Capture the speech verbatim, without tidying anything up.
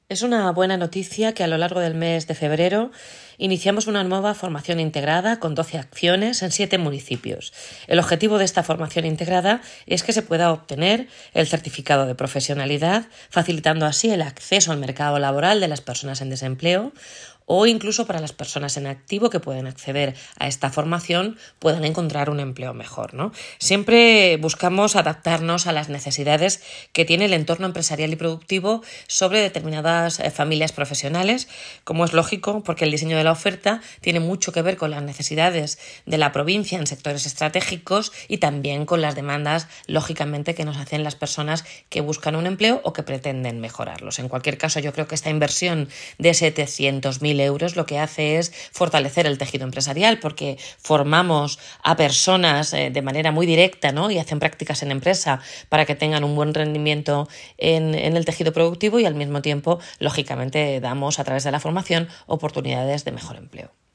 Es una buena noticia que a lo largo del mes de febrero iniciamos una nueva formación integrada con doce acciones en siete municipios. El objetivo de esta formación integrada es que se pueda obtener el certificado de profesionalidad, facilitando así el acceso al mercado laboral de las personas en desempleo, o incluso para las personas en activo que pueden acceder a esta formación puedan encontrar un empleo mejor, ¿no? Siempre buscamos adaptarnos a las necesidades que tiene el entorno empresarial y productivo sobre determinadas familias profesionales, como es lógico, porque el diseño de la oferta tiene mucho que ver con las necesidades de la provincia en sectores estratégicos y también con las demandas, lógicamente, que nos hacen las personas que buscan un empleo o que pretenden mejorarlos. En cualquier caso, yo creo que esta inversión de setecientos mil euros lo que hace es fortalecer el tejido empresarial, porque formamos a personas eh, de manera muy directa, ¿no? Y hacen prácticas en empresa para que tengan un buen rendimiento en, en el tejido productivo y al mismo tiempo, lógicamente, damos a través de la formación oportunidades de mejor empleo.